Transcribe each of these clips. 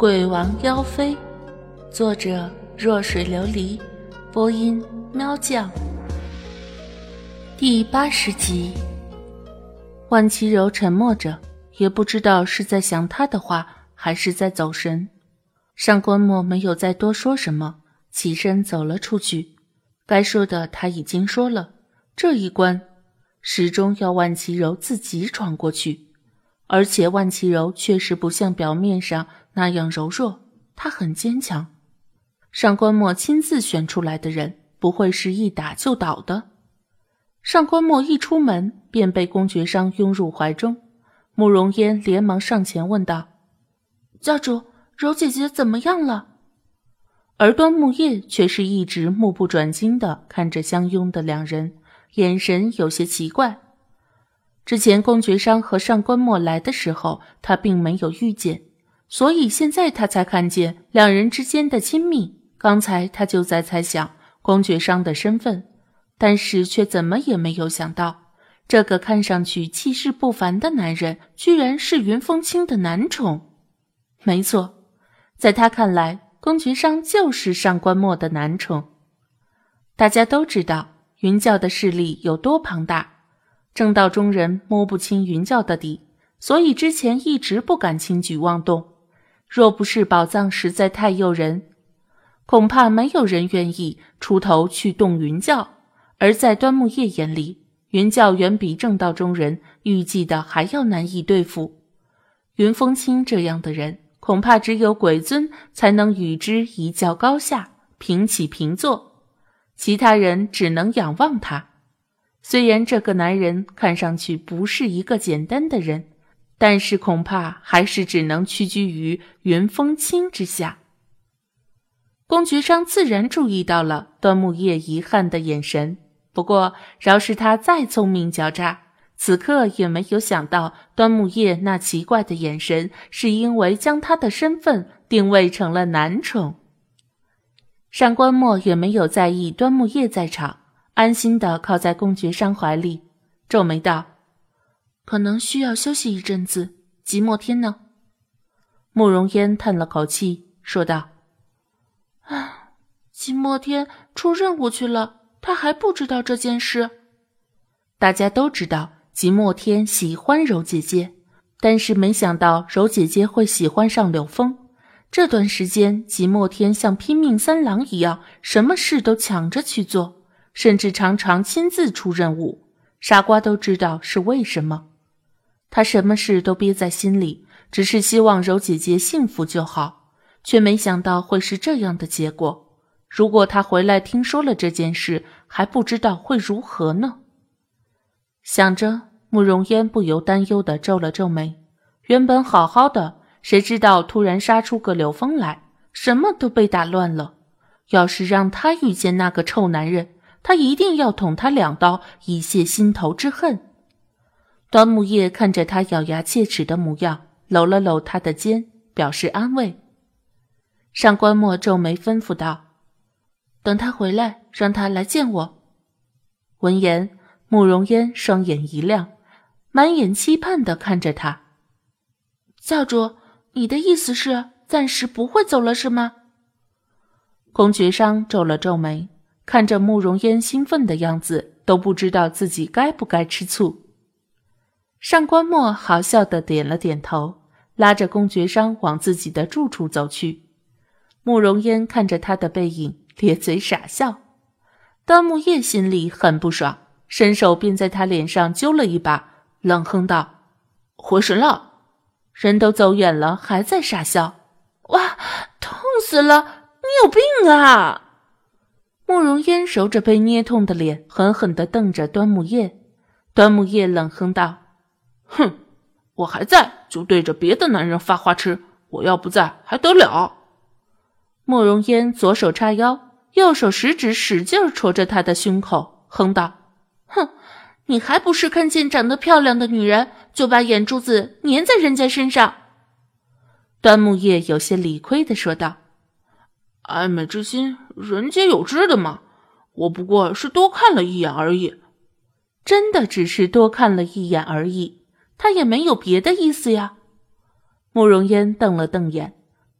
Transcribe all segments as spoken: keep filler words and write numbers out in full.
鬼王妖妃，作者弱水琉璃，播音喵酱。第八十集。万绮柔沉默着，也不知道是在想他的话，还是在走神。上官墨没有再多说什么，起身走了出去。该说的他已经说了，这一关始终要万绮柔自己闯过去。而且万绮柔确实不像表面上那样柔弱，她很坚强。上官墨亲自选出来的人，不会是一打就倒的。上官墨一出门便被公爵商拥入怀中，慕容嫣连忙上前问道：教主，柔姐姐怎么样了？而端木叶却是一直目不转睛地看着相拥的两人，眼神有些奇怪。之前公爵商和上官墨来的时候，他并没有遇见，所以现在他才看见两人之间的亲密。刚才他就在猜想公爵商的身份，但是却怎么也没有想到，这个看上去气势不凡的男人居然是云风清的男宠。没错，在他看来，公爵商就是上官墨的男宠。大家都知道云教的势力有多庞大，正道中人摸不清云教的底，所以之前一直不敢轻举妄动。若不是宝藏实在太诱人，恐怕没有人愿意出头去动云教。而在端木叶眼里，云教远比正道中人预计的还要难以对付。云风清这样的人，恐怕只有鬼尊才能与之一较高下，平起平坐，其他人只能仰望他。虽然这个男人看上去不是一个简单的人，但是恐怕还是只能屈居于云风清之下。公爵商自然注意到了端木叶遗憾的眼神，不过饶是他再聪明狡诈，此刻也没有想到端木叶那奇怪的眼神是因为将他的身份定位成了男宠。上官墨也没有在意端木叶在场，安心地靠在公爵商怀里，皱眉道：可能需要休息一阵子，即墨天呢？慕容嫣叹了口气说道：唉，即墨天出任务去了，他还不知道这件事。大家都知道即墨天喜欢柔姐姐，但是没想到柔姐姐会喜欢上柳风。这段时间即墨天像拼命三郎一样，什么事都抢着去做，甚至常常亲自出任务，傻瓜都知道是为什么。他什么事都憋在心里，只是希望柔姐姐幸福就好，却没想到会是这样的结果。如果他回来听说了这件事，还不知道会如何呢。想着，慕容嫣不由担忧地皱了皱眉。原本好好的，谁知道突然杀出个柳风来，什么都被打乱了。要是让他遇见那个臭男人，他一定要捅他两刀，以泄心头之恨。端木叶看着他咬牙切齿的模样，搂了搂他的肩，表示安慰。上官墨皱眉吩咐道：等他回来，让他来见我。闻言，慕容嫣双眼一亮，满眼期盼地看着他。教主，你的意思是暂时不会走了是吗？公爵商皱了皱眉，看着慕容嫣兴奋的样子，都不知道自己该不该吃醋。上官墨好笑地点了点头，拉着公爵商往自己的住处走去。慕容嫣看着他的背影，咧嘴傻笑。端木叶心里很不爽，伸手便在他脸上揪了一把，冷哼道：回神了。人都走远了，还在傻笑。哇，痛死了，你有病啊！慕容嫣揉着被捏痛的脸，狠狠地瞪着端木叶。端木叶冷哼道：哼，我还在就对着别的男人发花痴，我要不在还得了？慕容嫣左手叉腰，右手食指使劲戳着他的胸口，哼道：哼，你还不是看见长得漂亮的女人就把眼珠子粘在人家身上？端木叶有些理亏地说道：爱美之心，人皆有之的嘛，我不过是多看了一眼而已。真的只是多看了一眼而已，他也没有别的意思呀。慕容嫣瞪了瞪眼，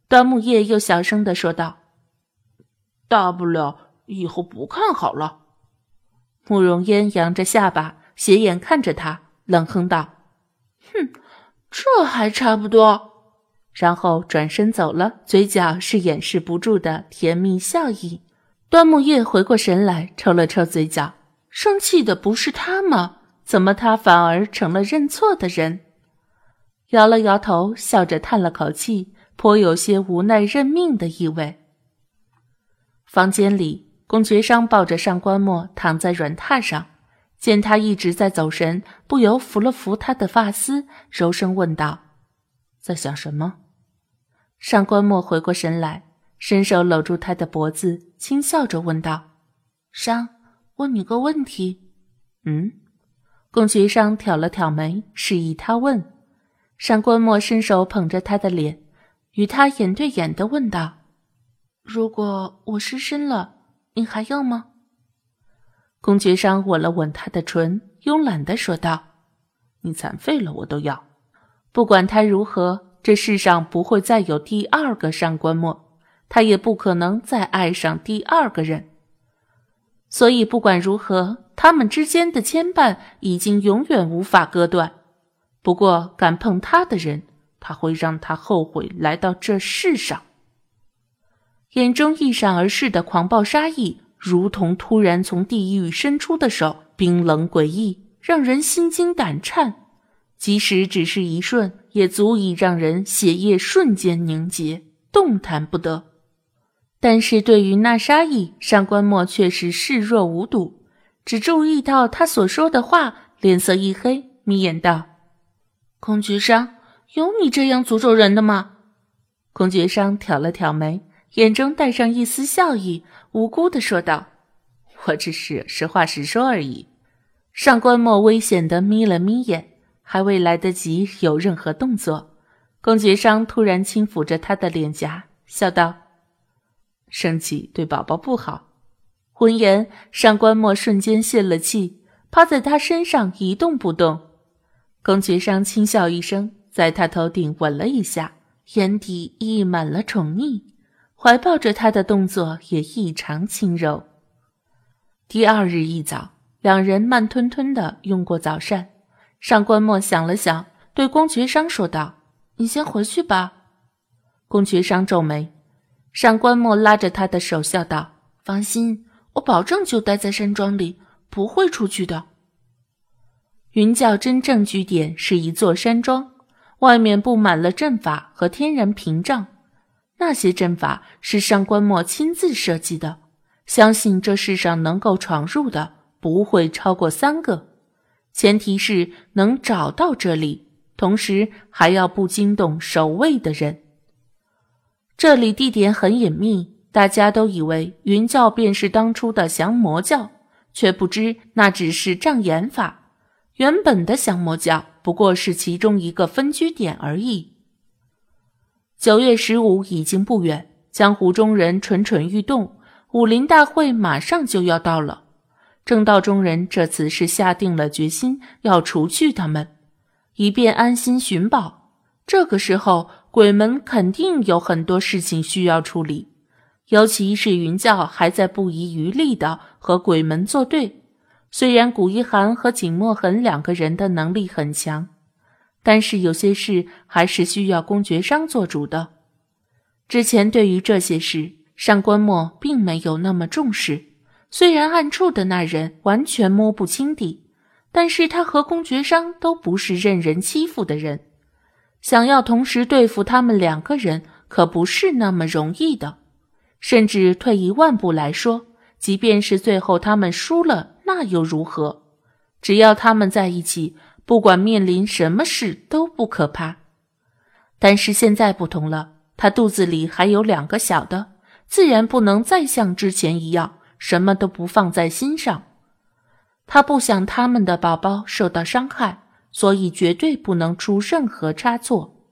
端木叶又小声地说道： 大不了以后不看好了。 慕容嫣扬着下巴，斜眼看着他，冷哼道： 哼，这还差不多。 然后转身走了，嘴角是掩饰不住的甜蜜笑意。端木叶回过神来，抽了抽嘴角，生气的不是他吗？怎么他反而成了认错的人？摇了摇头，笑着叹了口气，颇有些无奈认命的意味。房间里，公爵商抱着上官墨躺在软榻上，见他一直在走神，不由扶了扶他的发丝，柔声问道：在想什么？上官墨回过神来，伸手搂住他的脖子，轻笑着问道：商，问你个问题。嗯？公爵商挑了挑眉，示意他问。上官墨伸手捧着他的脸，与他眼对眼地问道：如果我失身了，你还要吗？公爵商吻了吻他的唇，慵懒地说道：你残废了我都要。不管他如何，这世上不会再有第二个上官墨，他也不可能再爱上第二个人。所以不管如何，他们之间的牵绊已经永远无法割断。不过敢碰他的人，他会让他后悔来到这世上。眼中一闪而逝的狂暴杀意，如同突然从地狱伸出的手，冰冷诡异，让人心惊胆颤。即使只是一瞬，也足以让人血液瞬间凝结，动弹不得。但是对于那杀意，上官墨却是视若无睹，只注意到他所说的话，脸色一黑，眯眼道：公爵商，有你这样诅咒人的吗？公爵商挑了挑眉，眼中带上一丝笑意，无辜地说道：我只是实话实说而已。上官墨危险地眯了眯眼，还未来得及有任何动作，公爵商突然轻抚着他的脸颊，笑道：生气对宝宝不好。闻言，上官墨瞬间泄了气，趴在他身上一动不动。公爵商轻笑一声，在他头顶吻了一下，眼底溢满了宠溺，怀抱着他的动作也异常轻柔。第二日一早，两人慢吞吞地用过早膳。上官墨想了想，对公爵商说道：你先回去吧。公爵商皱眉，上官墨拉着他的手笑道：放心，我保证就待在山庄里，不会出去的。云教真正据点是一座山庄，外面布满了阵法和天然屏障，那些阵法是上官墨亲自设计的，相信这世上能够闯入的不会超过三个，前提是能找到这里，同时还要不惊动守卫的人。这里地点很隐秘，大家都以为云教便是当初的降魔教，却不知那只是障眼法，原本的降魔教不过是其中一个分居点而已。九月十五已经不远，江湖中人蠢蠢欲动，武林大会马上就要到了。正道中人这次是下定了决心要除去他们，以便安心寻宝。这个时候鬼门肯定有很多事情需要处理，尤其是云教还在不遗余力地和鬼门作对。虽然古一寒和景墨痕两个人的能力很强，但是有些事还是需要公爵商做主的。之前对于这些事，上官墨并没有那么重视，虽然暗处的那人完全摸不清底，但是他和公爵商都不是任人欺负的人，想要同时对付他们两个人可不是那么容易的。甚至退一万步来说，即便是最后他们输了，那又如何？只要他们在一起，不管面临什么事都不可怕。但是现在不同了，他肚子里还有两个小的，自然不能再像之前一样什么都不放在心上。他不想他们的宝宝受到伤害，所以绝对不能出任何差错。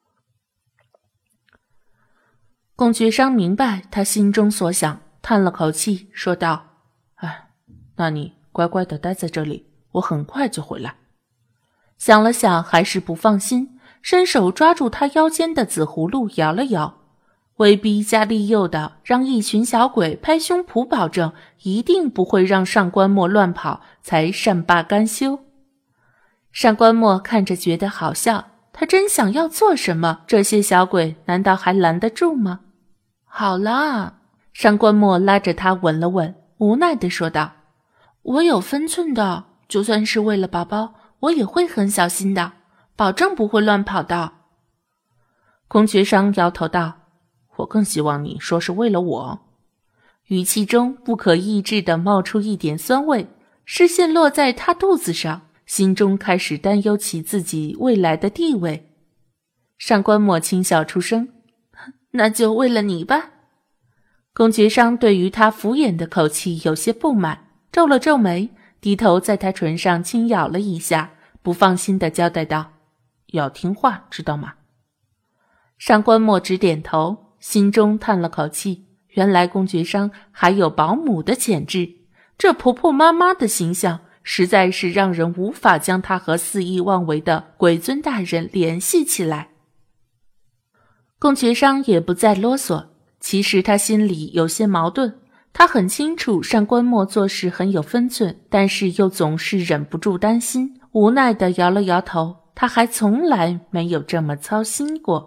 公爵商明白他心中所想，叹了口气说道：哎，那你乖乖地待在这里，我很快就回来。想了想还是不放心，伸手抓住他腰间的紫葫芦摇了摇， 威逼加利诱的让一群小鬼拍胸脯保证一定不会让上官墨乱跑，才善罢甘休。上官墨看着觉得好笑，他真想要做什么，这些小鬼难道还拦得住吗？好啦，上官墨拉着他吻了吻，无奈地说道，我有分寸的，就算是为了宝宝，我也会很小心的，保证不会乱跑的。公爵商摇头道，我更希望你说是为了我。语气中不可抑制地冒出一点酸味，视线落在他肚子上，心中开始担忧起自己未来的地位。上官墨轻笑出声，那就为了你吧。公爵商对于他敷衍的口气有些不满，皱了皱眉，低头在他唇上轻咬了一下，不放心地交代道，要听话，知道吗？上官墨只点头，心中叹了口气，原来公爵商还有保姆的潜质，这婆婆妈妈的形象实在是让人无法将她和肆意妄为的鬼尊大人联系起来。公爵商也不再啰嗦，其实他心里有些矛盾，他很清楚上官墨做事很有分寸，但是又总是忍不住担心，无奈地摇了摇头，他还从来没有这么操心过。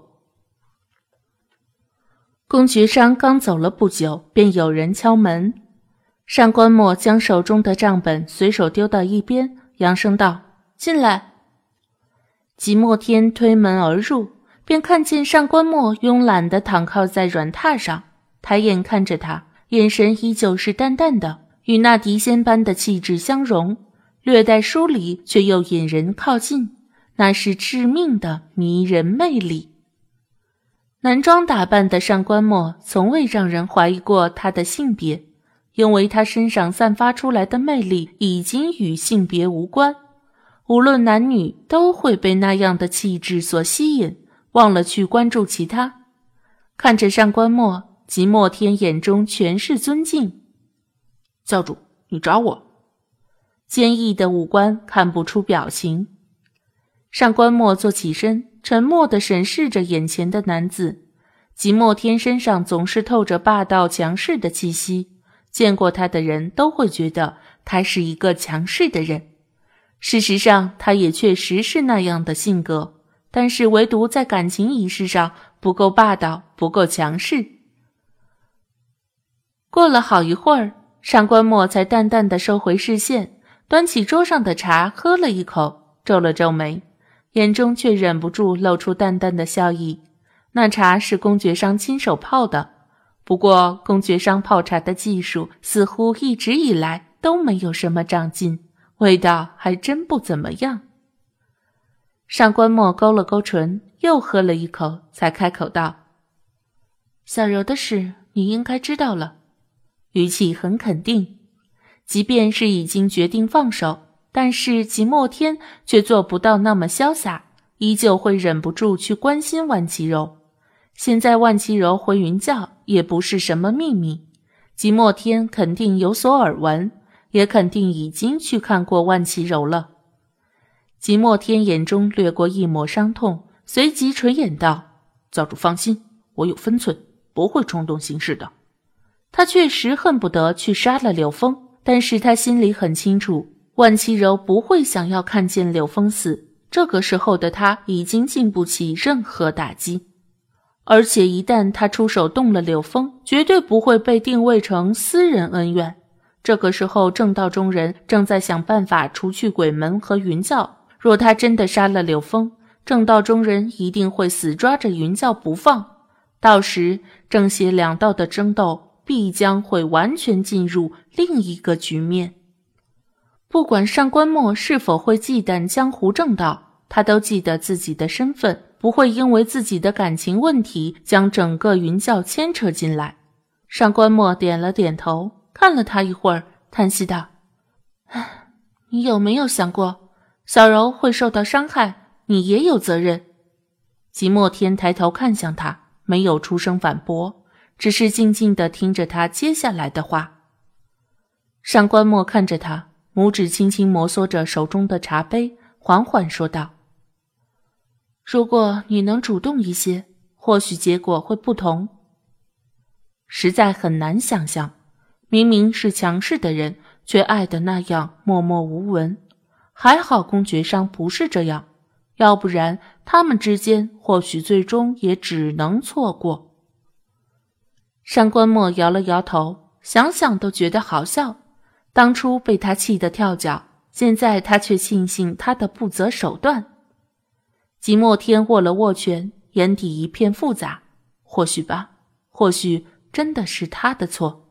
公爵商刚走了不久，便有人敲门。上官墨将手中的账本随手丢到一边，扬声道，进来。即墨天推门而入，便看见上官墨慵懒地躺靠在软榻上，抬眼看着他，眼神依旧是淡淡的，与那谪仙般的气质相融，略带疏离却又引人靠近，那是致命的迷人魅力。男装打扮的上官墨从未让人怀疑过他的性别，因为他身上散发出来的魅力已经与性别无关，无论男女都会被那样的气质所吸引，忘了去关注其他。看着上官墨，即墨天眼中全是尊敬。 教主，你找我。 坚毅的五官看不出表情。上官墨坐起身，沉默地审视着眼前的男子。即墨天身上总是透着霸道强势的气息，见过他的人都会觉得他是一个强势的人。事实上他也确实是那样的性格，但是唯独在感情仪式上不够霸道，不够强势。过了好一会儿，上官墨才淡淡地收回视线，端起桌上的茶喝了一口，皱了皱眉，眼中却忍不住露出淡淡的笑意。那茶是公爵商亲手泡的，不过公爵商泡茶的技术似乎一直以来都没有什么长进，味道还真不怎么样。上官墨勾了勾唇，又喝了一口，才开口道，小柔的事你应该知道了，语气很肯定。即便是已经决定放手，但是即墨天却做不到那么潇洒，依旧会忍不住去关心万绮柔。现在万绮柔回云教也不是什么秘密，即墨天肯定有所耳闻，也肯定已经去看过万绮柔了。即墨天眼中掠过一抹伤痛，随即垂眼道，教主放心，我有分寸，不会冲动行事的。他确实恨不得去杀了柳峰，但是他心里很清楚，万绮柔不会想要看见柳峰死，这个时候的他已经经不起任何打击。而且一旦他出手动了柳峰，绝对不会被定位成私人恩怨。这个时候正道中人正在想办法除去鬼门和云教，若他真的杀了柳峰，正道中人一定会死抓着云教不放，到时正邪两道的争斗必将会完全进入另一个局面。不管上官墨是否会忌惮江湖正道，他都记得自己的身份，不会因为自己的感情问题将整个云教牵扯进来。上官墨点了点头，看了他一会儿，叹息道，唉，你有没有想过，小柔会受到伤害，你也有责任。即墨天抬头看向他，没有出声反驳，只是静静地听着他接下来的话。上官墨看着他，拇指轻轻摩挲着手中的茶杯，缓缓说道，如果你能主动一些，或许结果会不同， 实在很难想象，明明是强势的人，却爱得那样默默无闻。还好公爵商不是这样，要不然他们之间或许最终也只能错过。上官墨摇了摇头，想想都觉得好笑。当初被他气得跳脚，现在他却庆幸他的不择手段。即墨天握了握拳，眼底一片复杂。或许吧，或许真的是他的错。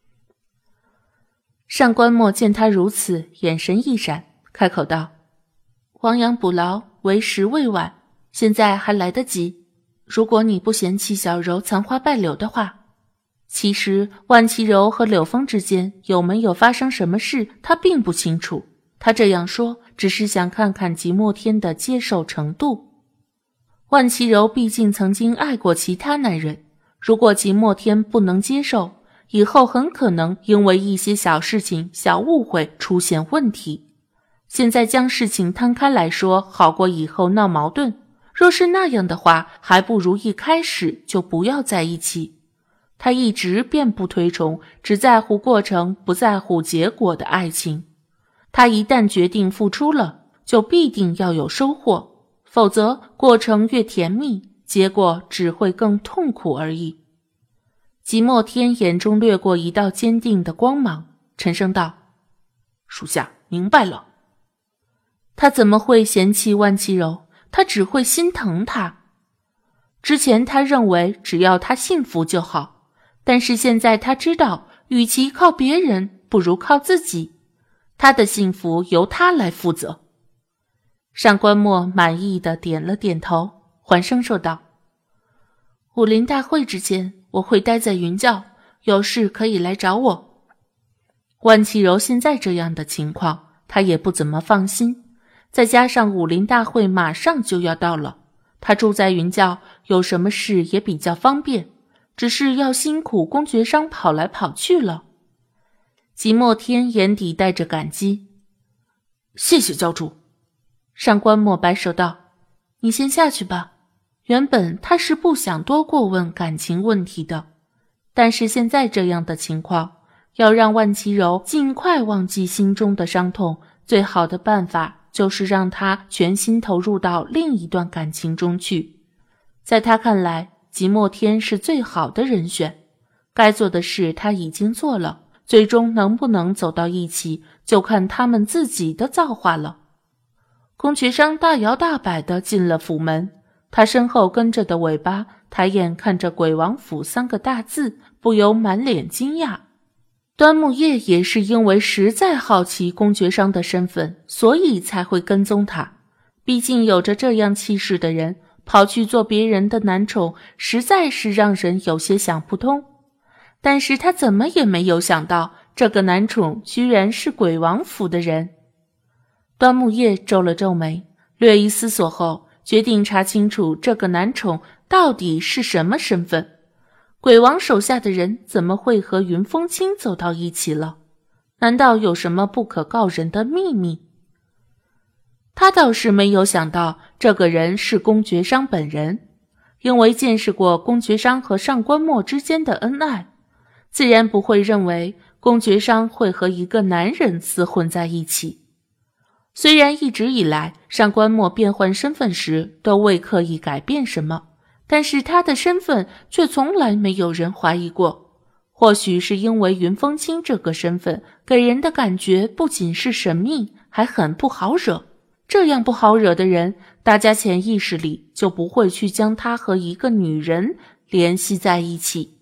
上官墨见他如此，眼神一闪，开口道：亡羊补牢，为时未晚，现在还来得及。如果你不嫌弃小柔残花败柳的话，其实万绮柔和柳峰之间有没有发生什么事，他并不清楚。他这样说，只是想看看即墨天的接受程度。万绮柔毕竟曾经爱过其他男人，如果即墨天不能接受，以后很可能因为一些小事情、小误会出现问题。现在将事情摊开来说，好过以后闹矛盾。若是那样的话，还不如一开始就不要在一起。他一直便不推崇只在乎过程不在乎结果的爱情。他一旦决定付出了，就必定要有收获，否则过程越甜蜜，结果只会更痛苦而已。即墨天眼中掠过一道坚定的光芒，沉声道：属下明白了。他怎么会嫌弃万绮柔？他只会心疼她。之前他认为只要她幸福就好，但是现在他知道，与其靠别人，不如靠自己。他的幸福由他来负责。上官墨满意的点了点头，缓声说道：武林大会之前，我会待在云教，有事可以来找我。万绮柔现在这样的情况，他也不怎么放心，再加上武林大会马上就要到了，他住在云教，有什么事也比较方便，只是要辛苦公爵商跑来跑去了。即墨天眼底带着感激：谢谢教主。上官墨摆手道：你先下去吧。原本他是不想多过问感情问题的，但是现在这样的情况，要让万绮柔尽快忘记心中的伤痛，最好的办法就是让她全心投入到另一段感情中去。在他看来，即墨天是最好的人选，该做的事他已经做了，最终能不能走到一起，就看他们自己的造化了。公爵商大摇大摆地进了府门，他身后跟着的尾巴抬眼看着鬼王府三个大字，不由满脸惊讶。端木叶也是因为实在好奇公爵商的身份，所以才会跟踪他。毕竟有着这样气势的人，跑去做别人的男宠，实在是让人有些想不通。但是他怎么也没有想到，这个男宠居然是鬼王府的人。端木叶皱了皱眉，略一思索后，决定查清楚这个男宠到底是什么身份。鬼王手下的人怎么会和云风清走到一起了？难道有什么不可告人的秘密？他倒是没有想到这个人是公爵商本人，因为见识过公爵商和上官墨之间的恩爱，自然不会认为公爵商会和一个男人厮混在一起。虽然一直以来上官墨变换身份时都未刻意改变什么，但是他的身份却从来没有人怀疑过。或许是因为云风清这个身份给人的感觉不仅是神秘，还很不好惹。这样不好惹的人，大家潜意识里就不会去将他和一个女人联系在一起。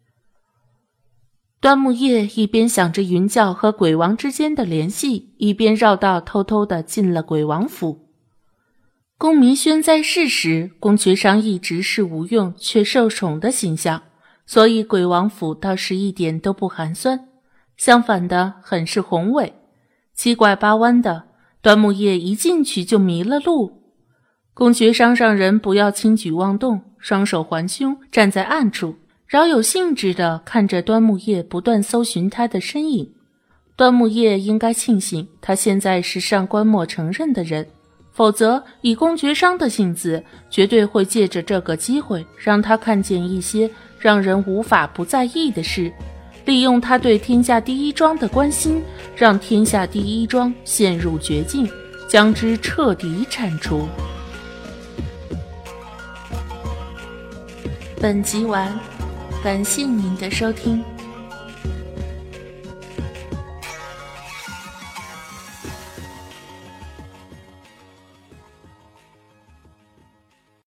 端木叶一边想着云教和鬼王之间的联系，一边绕道偷偷地进了鬼王府。宫明轩在世时，公爵商一直是无用却受宠的形象，所以鬼王府倒是一点都不寒酸，相反的很是宏伟。七拐八弯的，端木叶一进去就迷了路。公爵商让人不要轻举妄动，双手环胸站在暗处，饶有兴致地看着端木叶不断搜寻他的身影。端木叶应该庆幸他现在是上官墨承认的人，否则以公爵商的性子，绝对会借着这个机会让他看见一些让人无法不在意的是，利用他对天下第一庄的关心，让天下第一庄陷入绝境，将之彻底铲除。本集完，感谢您的收听。